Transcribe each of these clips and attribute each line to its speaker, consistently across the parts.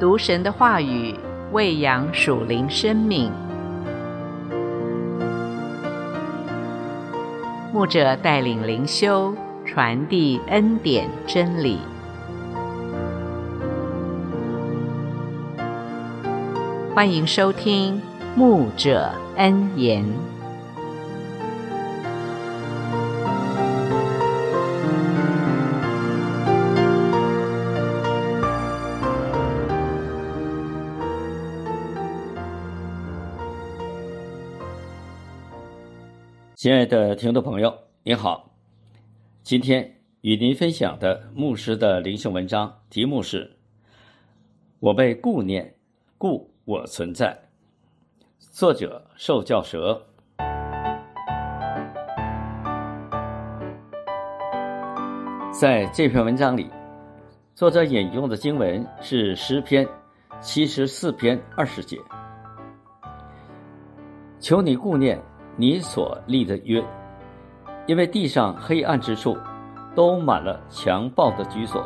Speaker 1: 读神的话语，喂养属灵生命。牧者带领灵修，传递恩典真理。欢迎收听牧者恩言。
Speaker 2: 亲爱的听众朋友，您好。今天与您分享的牧师的灵修文章题目是我被顾念，故我存在。作者受教蛇。在这篇文章里，作者引用的经文是诗篇74篇20节。求你顾念你所立的约，因为地上黑暗之处都满了强暴的居所。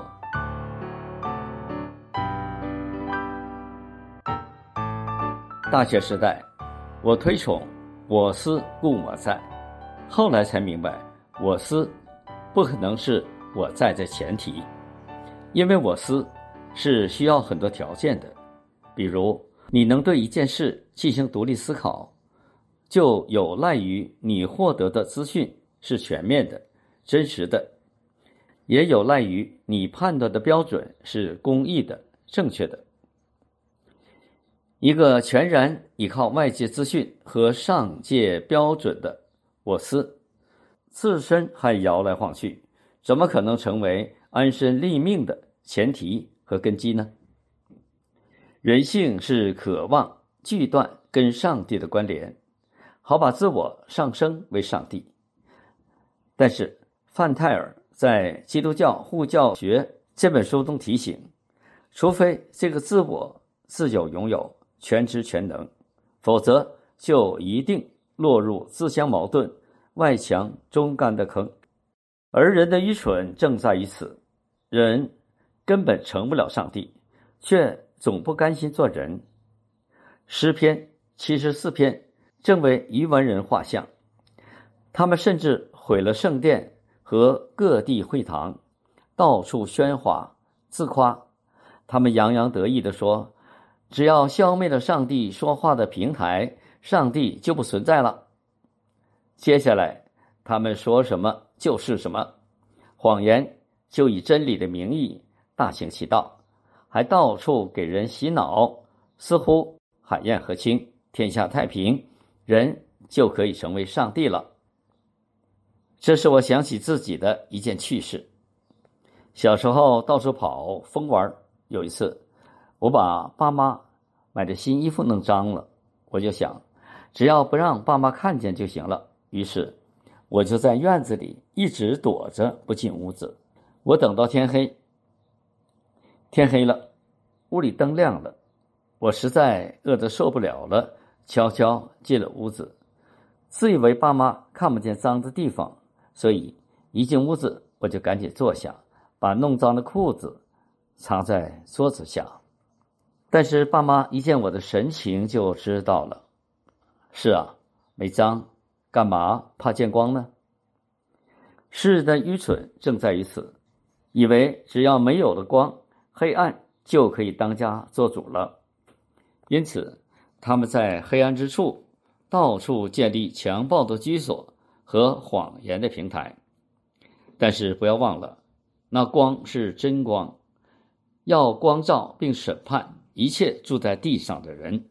Speaker 2: 大学时代，我推崇我思故我在，后来才明白我思不可能是我在的前提，因为我思是需要很多条件的。比如你能对一件事进行独立思考，就有赖于你获得的资讯是全面的、真实的，也有赖于你判断的标准是公义的、正确的。一个全然依靠外界资讯和上界标准的我思，自身还摇来晃去，怎么可能成为安身立命的前提和根基呢？人性是渴望锯断跟上帝的关联，好把自我上升为上帝。但是范泰尔在《基督教护教学》这本书中提醒，除非这个自我自有拥有、全知全能，否则就一定落入自相矛盾、外强中干的坑。而人的愚蠢正在于此，人根本成不了上帝，却总不甘心做人。诗篇74篇正为愚顽人画像，他们甚至毁了圣殿和各地会堂，到处喧哗自夸。他们洋洋得意地说，只要消灭了上帝说话的平台，上帝就不存在了。接下来他们说什么就是什么，谎言就以真理的名义大行其道，还到处给人洗脑，似乎海晏和亲，天下太平，人就可以成为上帝了。这是我想起自己的一件趣事。小时候到处跑疯玩，有一次我把爸妈买的新衣服弄脏了，我就想只要不让爸妈看见就行了，于是我就在院子里一直躲着不进屋子。我等到天黑，天黑了，屋里灯亮了，我实在饿得受不了了，悄悄进了屋子，自以为爸妈看不见脏的地方，所以一进屋子我就赶紧坐下，把弄脏的裤子藏在桌子下。但是爸妈一见我的神情就知道了，是啊，没脏，干嘛怕见光呢？世人的愚蠢正在于此，以为只要没有了光，黑暗就可以当家做主了。因此他们在黑暗之处到处建立强暴的居所和谎言的平台。但是不要忘了，那光是真光，要光照并审判一切住在地上的人。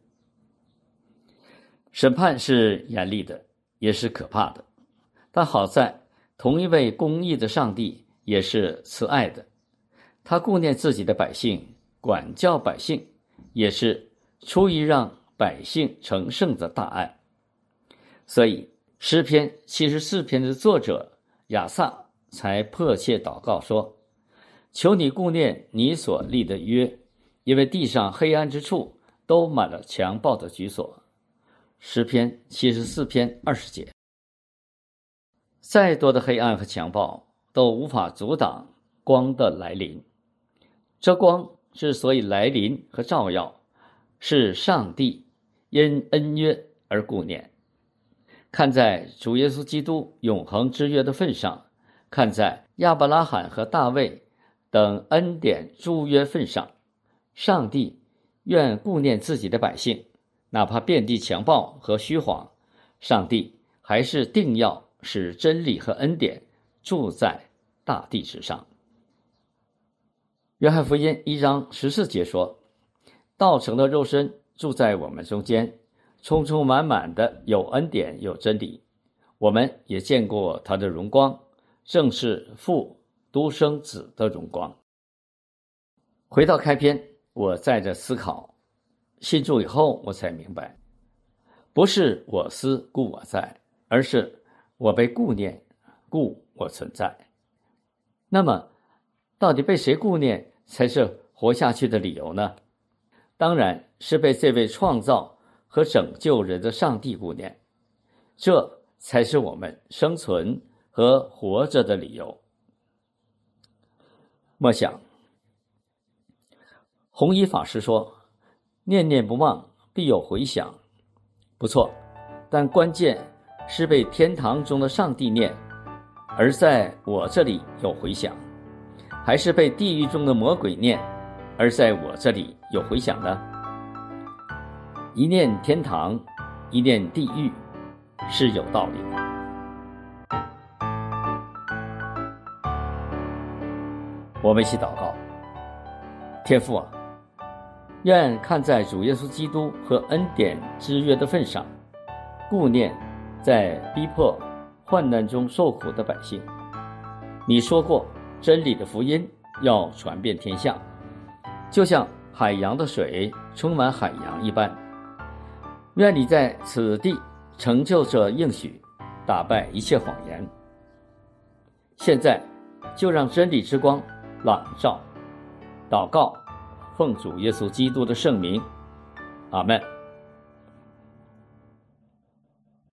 Speaker 2: 审判是严厉的，也是可怕的，但好在同一位公义的上帝也是慈爱的，他顾念自己的百姓，管教百姓，也是出于让百姓成圣的大爱。所以诗篇74篇的作者亚萨才迫切祷告说，求你顾念你所立的约，因为地上黑暗之处都满了强暴的居所。诗篇74篇20节。再多的黑暗和强暴都无法阻挡光的来临，这光之所以来临和照耀，是上帝因恩约而顾念。看在主耶稣基督永恒之约的份上，看在亚伯拉罕和大卫等恩典诸约份上，上帝愿顾念自己的百姓，哪怕遍地强暴和虚谎，上帝还是定要使真理和恩典住在大地之上。约翰福音1章14节说，道成的肉身住在我们中间，充充满满的有恩典有真理，我们也见过他的荣光，正是父独生子的荣光。回到开篇，我在这思考，信主以后我才明白，不是我思故我在，而是我被顾念故我存在。那么到底被谁顾念才是活下去的理由呢？当然是被这位创造和拯救人的上帝顾念，这才是我们生存和活着的理由。默想，弘一法师说，念念不忘必有回响。不错，但关键是被天堂中的上帝念，而在我这里有回响，还是被地狱中的魔鬼念，而在我这里有回响呢？一念天堂，一念地狱，是有道理的。我们一起祷告。天父啊，愿看在主耶稣基督和恩典之约的份上，顾念在逼迫患难中受苦的百姓。你说过，真理的福音要传遍天下，就像海洋的水充满海洋一般。愿你在此地成就这应许，打败一切谎言。现在就让真理之光朗照。祷告，奉主耶稣基督的圣名，阿们。